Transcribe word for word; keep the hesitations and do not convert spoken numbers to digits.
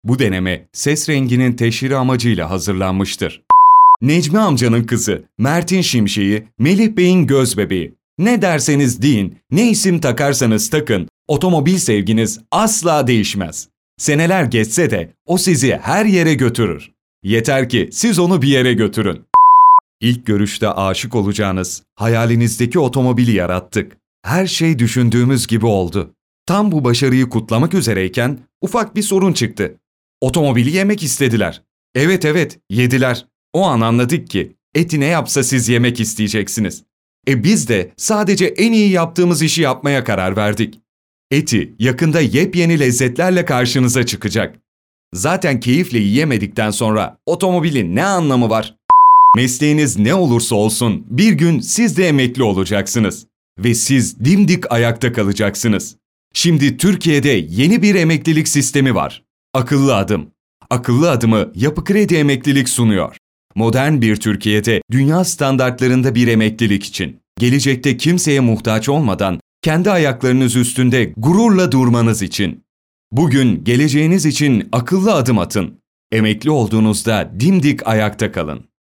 Bu deneme ses renginin teşhiri amacıyla hazırlanmıştır. Necmi amcanın kızı, Mert'in şimşeği, Melih Bey'in gözbebeği. Ne derseniz deyin, ne isim takarsanız takın, otomobil sevginiz asla değişmez. Seneler geçse de o sizi her yere götürür. Yeter ki siz onu bir yere götürün. İlk görüşte aşık olacağınız hayalinizdeki otomobili yarattık. Her şey düşündüğümüz gibi oldu. Tam bu başarıyı kutlamak üzereyken ufak bir sorun çıktı. Otomobili yemek istediler. Evet evet, yediler. O an anladık ki eti ne yapsa siz yemek isteyeceksiniz. E biz de sadece en iyi yaptığımız işi yapmaya karar verdik. Eti yakında yepyeni lezzetlerle karşınıza çıkacak. Zaten keyifle yiyemedikten sonra otomobilin ne anlamı var? Mesleğiniz ne olursa olsun bir gün siz de emekli olacaksınız. Ve siz dimdik ayakta kalacaksınız. Şimdi Türkiye'de yeni bir emeklilik sistemi var. Akıllı Adım. Akıllı Adım'ı Yapı Kredi Emeklilik sunuyor. Modern bir Türkiye'de dünya standartlarında bir emeklilik için. Gelecekte kimseye muhtaç olmadan kendi ayaklarınız üstünde gururla durmanız için. Bugün geleceğiniz için akıllı adım atın. Emekli olduğunuzda dimdik ayakta kalın.